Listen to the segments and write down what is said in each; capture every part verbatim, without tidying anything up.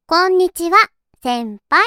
こんにちは、先輩。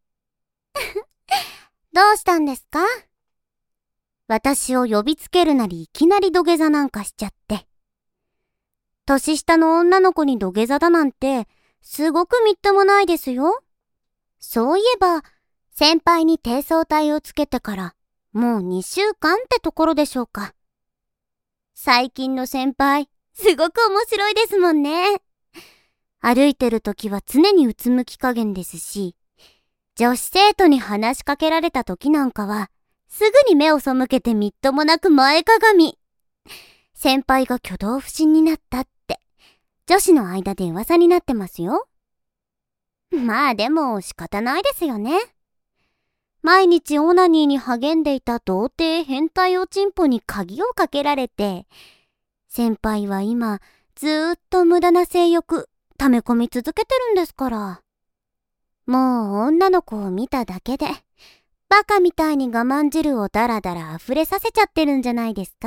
どうしたんですか？私を呼びつけるなりいきなり土下座なんかしちゃって。年下の女の子に土下座だなんて、すごくみっともないですよ。そういえば、先輩に低層体をつけてから、もうにしゅうかんってところでしょうか。最近の先輩、すごく面白いですもんね。歩いてるときは常にうつむき加減ですし、女子生徒に話しかけられたときなんかは、すぐに目を背けてみっともなく前かがみ。先輩が挙動不審になったって、女子の間で噂になってますよ。まあでも仕方ないですよね。毎日オナニーに励んでいた童貞変態おちんぽに鍵をかけられて、先輩は今ずーっと無駄な性欲溜め込み続けてるんですから。もう女の子を見ただけでバカみたいに我慢汁をダラダラ溢れさせちゃってるんじゃないですか？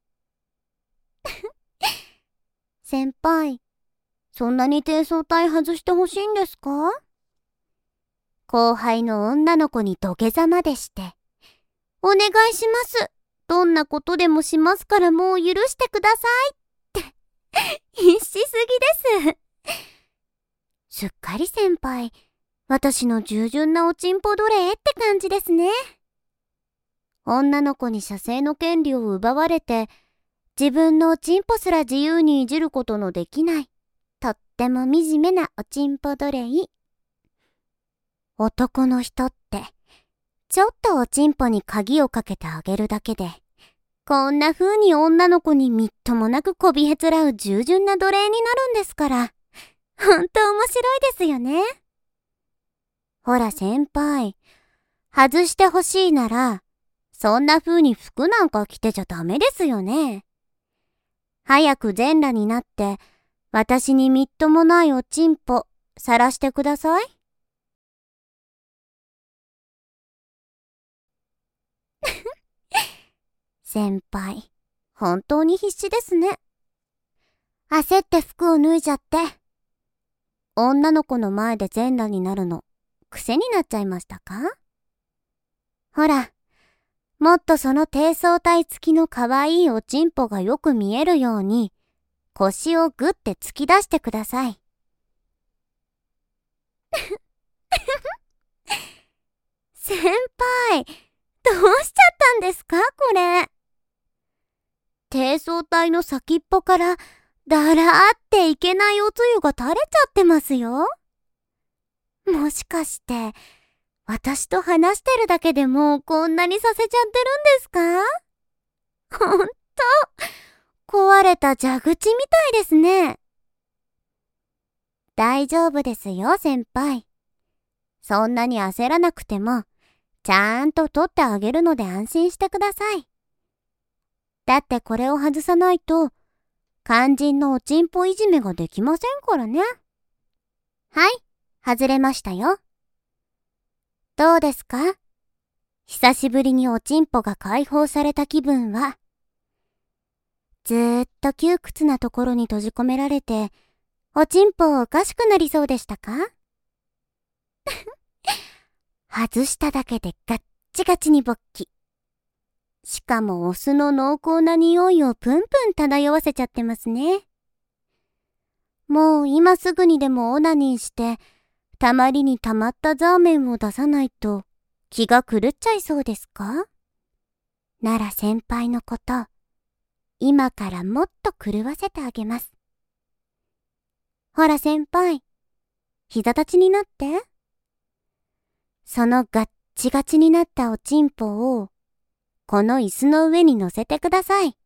先輩、そんなに低層体外してほしいんですか？後輩の女の子に土下座までして、お願いします。どんなことでもしますからもう許してくださいって、必死すぎです。すっかり先輩、私の従順なおちんぽ奴隷って感じですね。女の子に射精の権利を奪われて、自分のおちんぽすら自由にいじることのできない、とっても惨めなおちんぽ奴隷。男の人って、ちょっとおちんぽに鍵をかけてあげるだけで、こんな風に女の子にみっともなくこびへつらう従順な奴隷になるんですから、ほんと面白いですよね。ほら先輩、外してほしいなら、そんな風に服なんか着てちゃダメですよね。早く全裸になって、私にみっともないおちんぽ、晒してください。先輩、本当に必死ですね。焦って服を脱いじゃって。女の子の前で全裸になるの、癖になっちゃいましたか？ほら、もっとその低層体付きの可愛いおちんぽがよく見えるように、腰をグッて突き出してください。先輩、どうしちゃったんですかこれ。低層体の先っぽからだらーっていけないおつゆが垂れちゃってますよ。もしかして私と話してるだけでもうこんなにさせちゃってるんですか？ほんと壊れた蛇口みたいですね。大丈夫ですよ先輩。そんなに焦らなくてもちゃんと取ってあげるので安心してください。だってこれを外さないと肝心のおちんぽいじめができませんからね。はい、外れましたよ。どうですか？久しぶりにおちんぽが解放された気分は。ずーっと窮屈なところに閉じ込められて、おちんぽおかしくなりそうでしたか？外しただけでガッチガチに勃起。しかもお酢の濃厚な匂いをプンプン漂わせちゃってますね。もう今すぐにでもオナニーして、たまりにたまったザーメンを出さないと気が狂っちゃいそうですか？なら先輩のこと、今からもっと狂わせてあげます。ほら先輩、膝立ちになって。そのガッチガチになったおちんぽを、この椅子の上に乗せてください。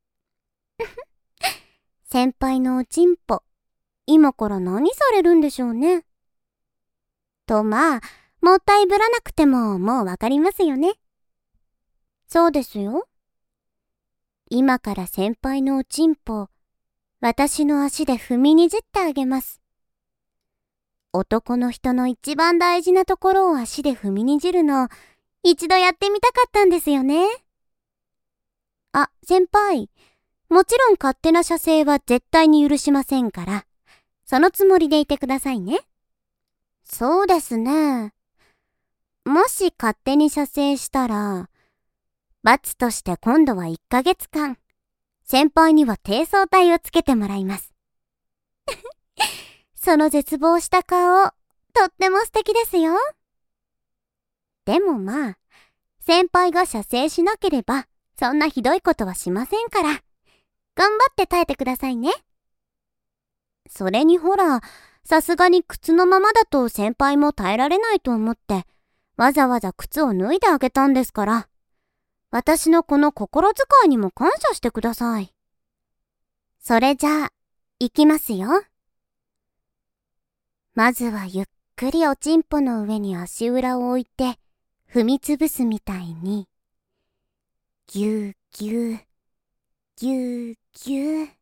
先輩のおちんぽ、今から何されるんでしょうね。とまあ、もったいぶらなくてももうわかりますよね。そうですよ。今から先輩のおちんぽ、私の足で踏みにじってあげます。男の人の一番大事なところを足で踏みにじるの、一度やってみたかったんですよね。あ、先輩、もちろん勝手な射精は絶対に許しませんから、そのつもりでいてくださいね。 そうですね。もし勝手に射精したら、罰として今度はいっかげつかん、先輩には低層体をつけてもらいます。その絶望した顔、とっても素敵ですよ。でもまあ、先輩が射精しなければ、そんなひどいことはしませんから、頑張って耐えてくださいね。それにほら、さすがに靴のままだと先輩も耐えられないと思って、わざわざ靴を脱いであげたんですから、私のこの心遣いにも感謝してください。それじゃあ、行きますよ。まずはゆっくりおちんぽの上に足裏を置いて、踏みつぶすみたいに、ぎゅうぎゅう、ぎゅうぎゅう。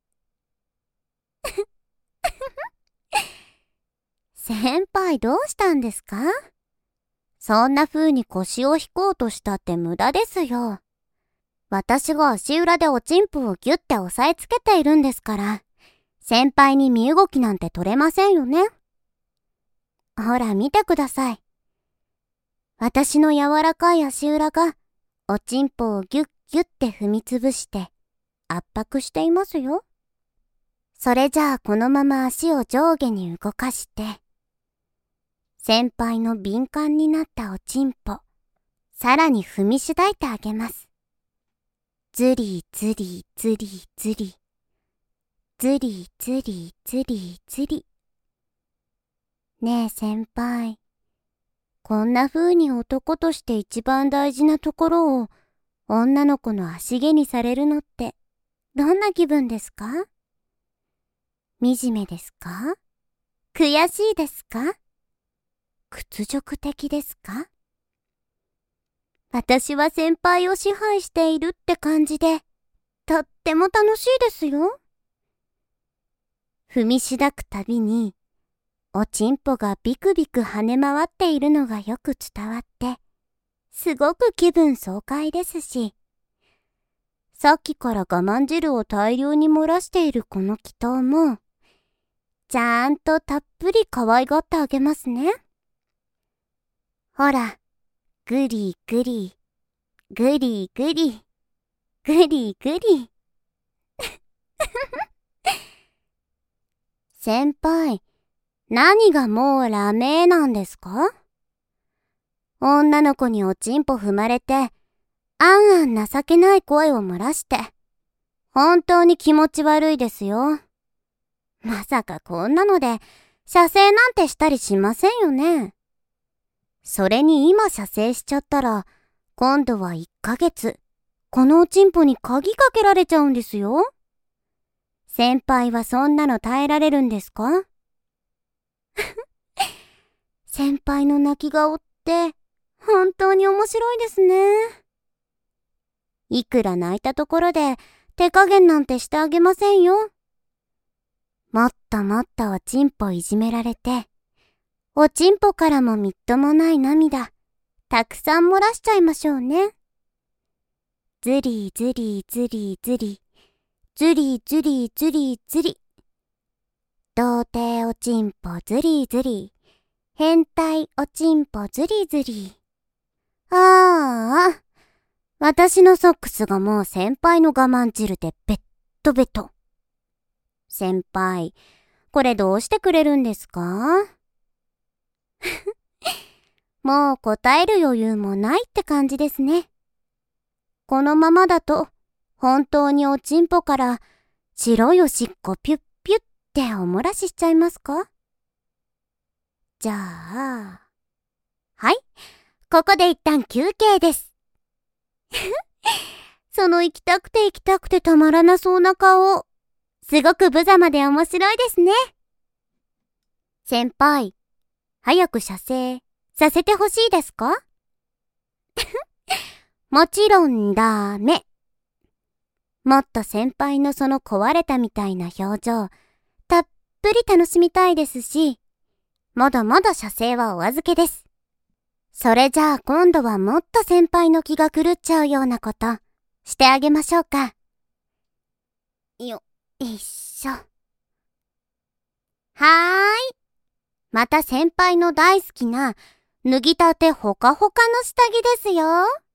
先輩どうしたんですか？そんな風に腰を引こうとしたって無駄ですよ。私が足裏でおちんぽをギュッて押さえつけているんですから、先輩に身動きなんて取れませんよね。ほら見てください。私の柔らかい足裏がおちんぽをギュッギュッて踏みつぶして圧迫していますよ。それじゃあこのまま足を上下に動かして、先輩の敏感になったおちんぽ、さらに踏みしだいてあげます。ズリズリズリズリ、ズリズリズリズリ。ねえ先輩、こんな風に男として一番大事なところを女の子の足毛にされるのってどんな気分ですか？惨めですか？悔しいですか？屈辱的ですか？私は先輩を支配しているって感じで、とっても楽しいですよ。踏みしだくたびに、おちんぽがビクビク跳ね回っているのがよく伝わって、すごく気分爽快ですし、さっきから我慢汁を大量に漏らしているこの祈祷も、ちゃんとたっぷり可愛がってあげますね。ほら、ぐりぐり、ぐりぐり、ぐりぐり。先輩、何がもうラメなんですか？女の子におちんぽ踏まれて、あんあん情けない声を漏らして、本当に気持ち悪いですよ。まさかこんなので、射精なんてしたりしませんよね。それに今射精しちゃったら、今度はいっかげつ、このおちんぽに鍵かけられちゃうんですよ。先輩はそんなの耐えられるんですか？先輩の泣き顔って本当に面白いですね。いくら泣いたところで手加減なんてしてあげませんよ。もっともっとおちんぽいじめられて、おちんぽからもみっともない涙、たくさん漏らしちゃいましょうね。ズリズリズリズリ、ズリズリズリズリ。童貞おちんぽズリズリ、変態おちんぽズリズリ。ああ、私のソックスがもう先輩の我慢汁でベットベト。先輩、これどうしてくれるんですか？もう答える余裕もないって感じですね。このままだと、本当におちんぽから白いおしっこピュッピュッってお漏らししちゃいますか？じゃあ、はい、ここで一旦休憩です。その行きたくて行きたくてたまらなそうな顔、すごく無様で面白いですね。先輩、早く射精させてほしいですか？もちろんダメ。もっと先輩のその壊れたみたいな表情、たっぷり楽しみたいですし、まだまだ射精はお預けです。それじゃあ今度はもっと先輩の気が狂っちゃうようなことしてあげましょうか。よ、いっしょ。はーい。 また先輩の大好きな脱ぎたてほかほかの下着ですよ。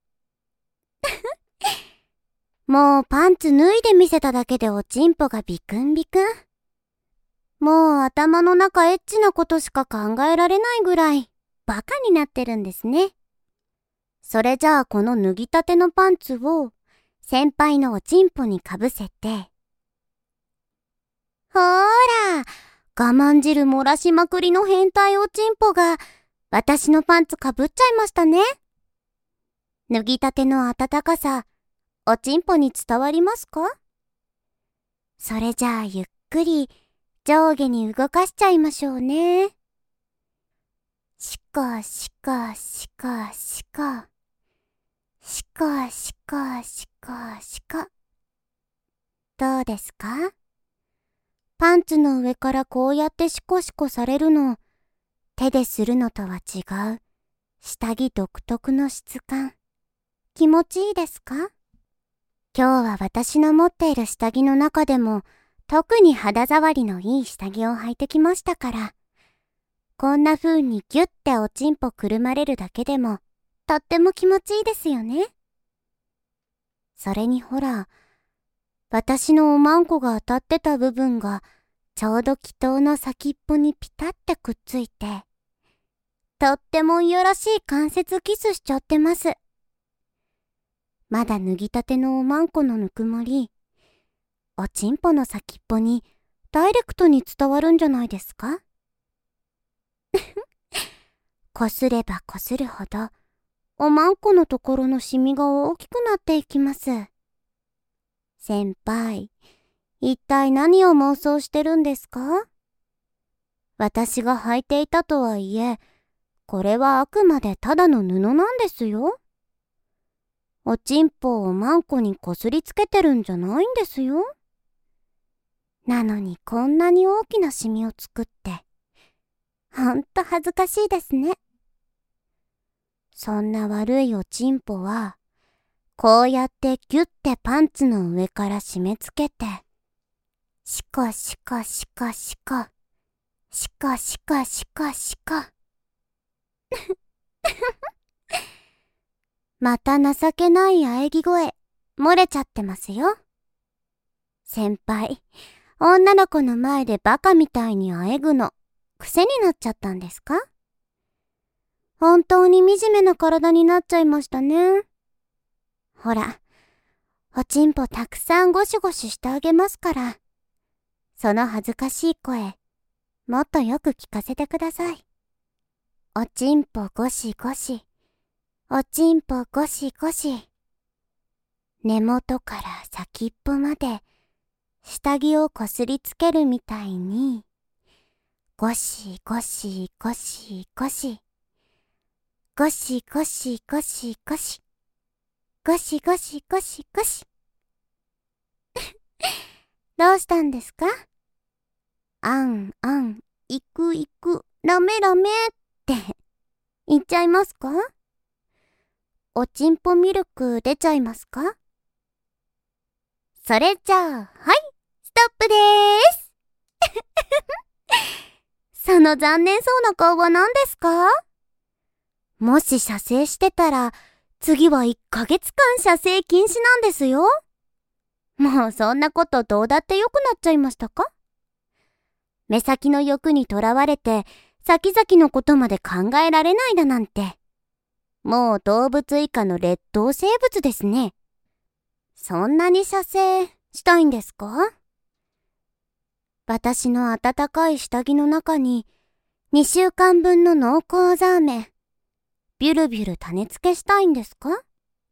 もうパンツ脱いで見せただけでおちんぽがビクンビクン。もう頭の中エッチなことしか考えられないぐらいバカになってるんですね。それじゃあこの脱ぎたてのパンツを先輩のおちんぽにかぶせて、ほーら、我慢汁漏らしまくりの変態おちんぽが私のパンツかぶっちゃいましたね。脱ぎたての温かさ、おちんぽに伝わりますか？それじゃあゆっくり上下に動かしちゃいましょうね。しかしかしかしか。しかしかしかしか。どうですか？パンツの上からこうやってシコシコされるの、手でするのとは違う、下着独特の質感。気持ちいいですか？今日は私の持っている下着の中でも、特に肌触りのいい下着を履いてきましたから、こんな風にギュッておちんぽくるまれるだけでも、とっても気持ちいいですよね。それにほら、私のおまんこが当たってた部分がちょうど気筒の先っぽにピタってくっついて、とってもいやらしい関節キスしちゃってます。まだ脱ぎたてのおまんこのぬくもり、おちんぽの先っぽにダイレクトに伝わるんじゃないですか？こすればこするほど、おまんこのところのシミが大きくなっていきます。先輩、一体何を妄想してるんですか？私が履いていたとはいえ、これはあくまでただの布なんですよ。おちんぽをおまんこにこすりつけてるんじゃないんですよ。なのにこんなに大きなシミを作って、ほんと恥ずかしいですね。そんな悪いおちんぽは、こうやってギュッてパンツの上から締め付けて、シコシコシコシコ、シコシコシコシコ。また情けない喘ぎ声、漏れちゃってますよ。先輩、女の子の前でバカみたいに喘ぐの、癖になっちゃったんですか？本当に惨めな体になっちゃいましたね。ほら、おちんぽたくさんゴシゴシしてあげますから、その恥ずかしい声、もっとよく聞かせてください。おちんぽゴシゴシ、おちんぽゴシゴシ。根元から先っぽまで、下着をこすりつけるみたいに、ゴシゴシゴシゴシ、ゴシゴシゴシゴシ、ゴシゴシゴシゴシ。どうしたんですか？あんあん、いくいく、ラメラメって言っちゃいますか？おちんぽミルク出ちゃいますか？それじゃあ、はい、ストップでーす。その残念そうな顔は何ですか？もし射精してたら、次はいっかげつかん射精禁止なんですよ。もうそんなことどうだってよくなっちゃいましたか？目先の欲にとらわれて、先々のことまで考えられないだなんて。もう動物以下の劣等生物ですね。そんなに射精したいんですか？私の温かい下着の中ににしゅうかんぶんの濃厚ザーメン、ビュルビュル種付けしたいんですか？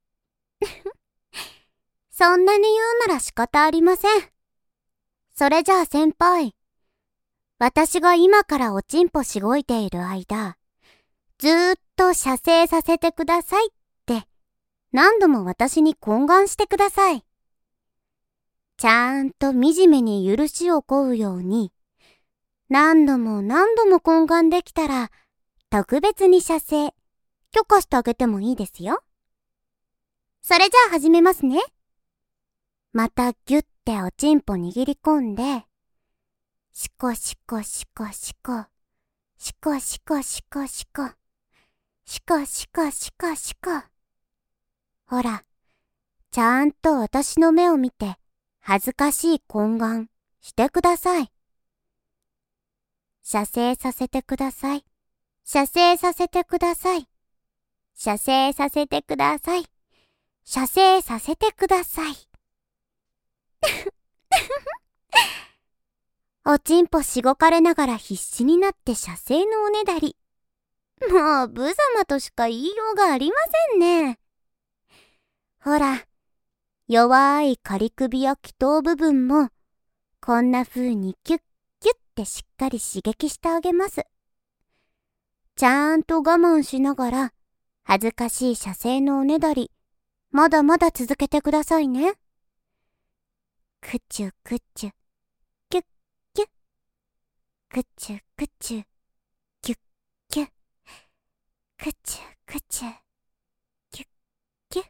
そんなに言うなら仕方ありません。それじゃあ先輩、私が今からおちんぽしごいている間、ずーっと射精させてくださいって何度も私に懇願してください。ちゃんと惨めに許しを請うように、何度も何度も懇願できたら、特別に射精、許可してあげてもいいですよ。それじゃあ始めますね。またギュッておちんぽ握り込んで、シコシコシコシコ、 しこしこしこしこ。しこしこしこしこ。ほら、ちゃんと私の目を見て、恥ずかしい懇願してください。射精させてください。射精させてください。射精させてください。射精させてください。おちんぽしごかれながら必死になって射精のおねだり。もう無様としか言いようがありませんね。ほら、弱い仮首や気頭部分もこんな風にキュッキュッってしっかり刺激してあげます。ちゃんと我慢しながら恥ずかしい射精のおねだり、まだまだ続けてくださいね。くちゅくちゅ、キュッキュッ。くちゅくちゅ、キュッキュッ。くちゅくちゅ、キュッキュッ。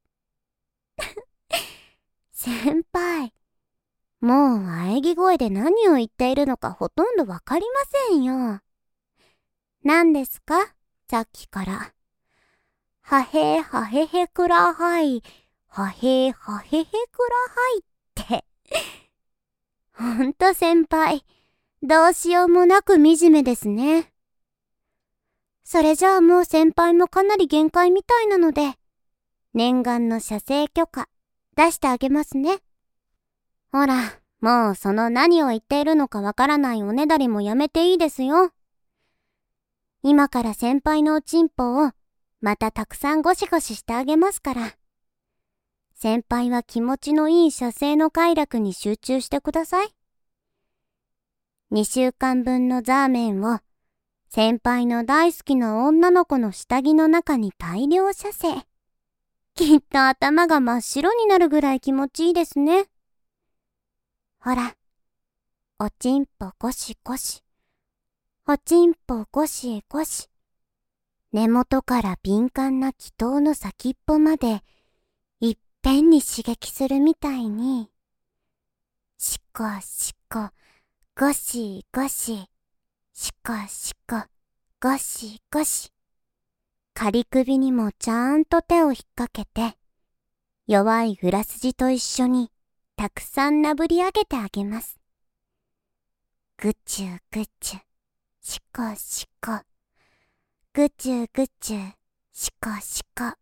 先輩、もう喘ぎ声で何を言っているのかほとんどわかりませんよ。何ですか、さっきから。はへはへへくらはい、はへはへへくらはいって。ほんと先輩、どうしようもなく惨めですね。それじゃあもう先輩もかなり限界みたいなので、念願の射精許可出してあげますね。ほら、もうその何を言っているのかわからないおねだりもやめていいですよ。今から先輩のおちんぽをまたたくさんゴシゴシしてあげますから。先輩は気持ちのいい射精の快楽に集中してください。にしゅうかんぶんのザーメンを先輩の大好きな女の子の下着の中に大量射精。きっと頭が真っ白になるぐらい気持ちいいですね。ほら、おちんぽゴシゴシ。おちんぽゴシゴシ。根元から敏感な気頭の先っぽまでいっぺんに刺激するみたいに、しこしこ、ゴシゴシ、しこしこ、ゴシゴシ。仮首にもちゃんと手を引っ掛けて、弱い裏筋と一緒にたくさんなぶり上げてあげます。ぐちゅぐちゅ、しこしこ。ぐちゅぐちゅ、しこしこ。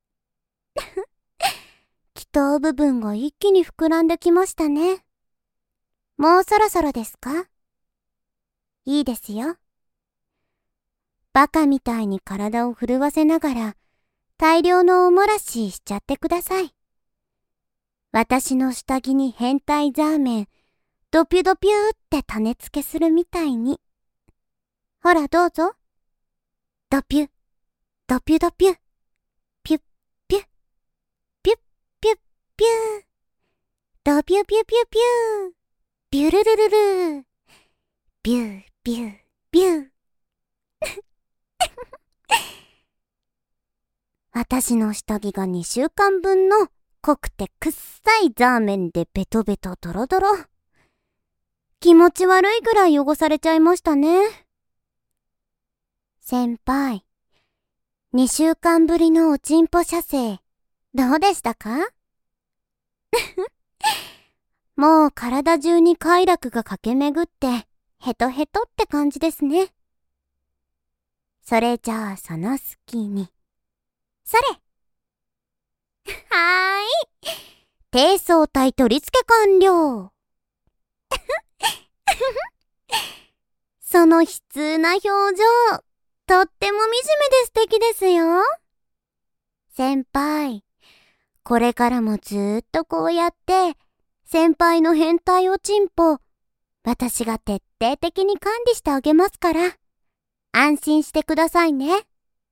気頭部分が一気に膨らんできましたね。もうそろそろですか？いいですよ。バカみたいに体を震わせながら大量のおもらししちゃってください。私の下着に変態ザーメン、ドピュドピューって種付けするみたいに。ほらどうぞ。ドピュ、ドピュドピュ、ピュッピュッ、ピュッピュッピュー、ドピュピュピュピュー、ビュルルルルー、ビュービュービュー。私の下着がにしゅうかんぶんの濃くてくっさいザーメンでベトベトドロドロ。気持ち悪いぐらい汚されちゃいましたね。先輩、にしゅうかんぶりのおちんぽ射精、どうでしたか？もう体中に快楽が駆け巡ってヘトヘトって感じですね。それじゃあその隙に。それ！はーい。低層体取り付け完了。その悲痛な表情、とっても惨めで素敵ですよ。先輩、これからもずーっとこうやって、先輩の変態おちんぽ、私が徹底的に管理してあげますから、安心してくださいね。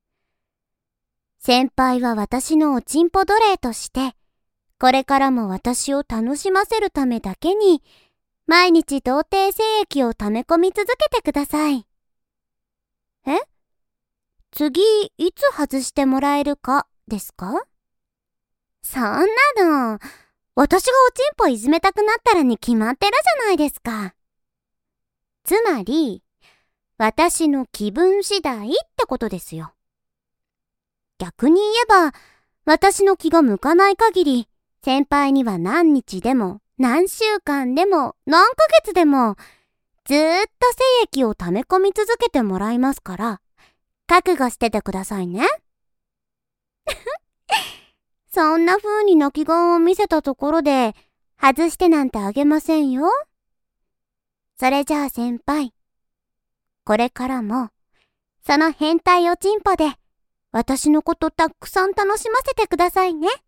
先輩は私のおちんぽ奴隷として、これからも私を楽しませるためだけに、毎日童貞精液を溜め込み続けてください。え？次、いつ外してもらえるか、ですか？そんなの、私がおちんぽいじめたくなったらに決まってるじゃないですか。つまり、 私の気分次第ってことですよ。逆に言えば、私の気が向かない限り、先輩には何日でも、何週間でも、何ヶ月でも、ずーっと精液を溜め込み続けてもらいますから、覚悟しててくださいね。そんな風に泣き顔を見せたところで、外してなんてあげませんよ。それじゃあ先輩、これからも、その変態おちんぽで、私のことたくさん楽しませてくださいね。